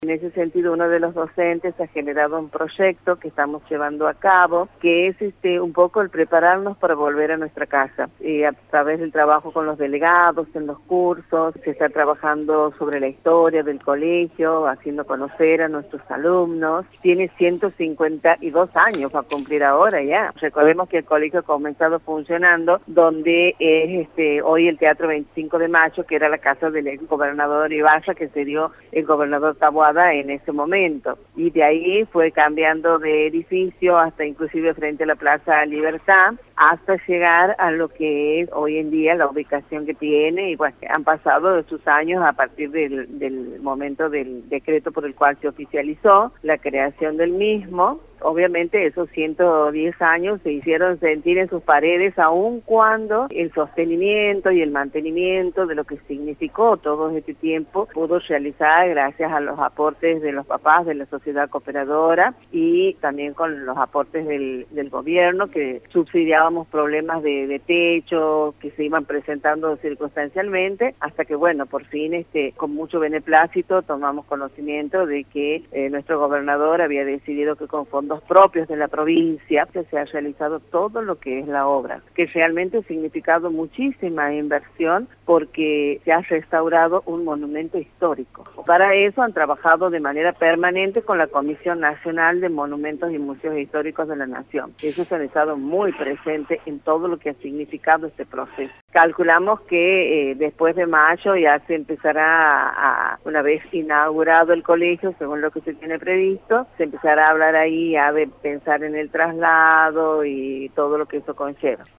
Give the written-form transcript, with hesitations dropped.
En ese sentido, uno de los docentes ha generado un proyecto que estamos llevando a cabo, que es un poco el prepararnos para volver a nuestra casa. A través del trabajo con los delegados, en los cursos, se está trabajando sobre la historia del colegio, haciendo conocer a nuestros alumnos. Tiene 152 años, va a cumplir ahora ya. Recordemos que el colegio ha comenzado funcionando, donde es hoy el Teatro 25 de Mayo, que era la casa del ex gobernador Ibarra, que se dio el gobernador Taboada en ese momento, y de ahí fue cambiando de edificio hasta inclusive frente a la Plaza Libertad, hasta llegar a lo que es hoy en día la ubicación que tiene, y bueno, han pasado sus años a partir del momento del decreto por el cual se oficializó la creación del mismo. Obviamente esos 110 años se hicieron sentir en sus paredes, aun cuando el sostenimiento y el mantenimiento de lo que significó todo este tiempo pudo realizar gracias a los aportes de los papás de la sociedad cooperadora y también con los aportes del gobierno, que subsidiábamos problemas de techo que se iban presentando circunstancialmente, hasta que bueno, por fin con mucho beneplácito tomamos conocimiento de que nuestro gobernador había decidido que con fondos propios de la provincia se ha realizado todo lo que es la obra, que realmente ha significado muchísima inversión porque se ha restaurado un monumento histórico. Para eso han trabajado de manera permanente con la Comisión Nacional de Monumentos y Museos Históricos de la Nación. Eso se ha estado muy presente en todo lo que ha significado este proceso. Calculamos que después de mayo ya se empezará una vez inaugurado el colegio, según lo que se tiene previsto, se empezará a hablar ahí de pensar en el traslado y todo lo que eso conlleva.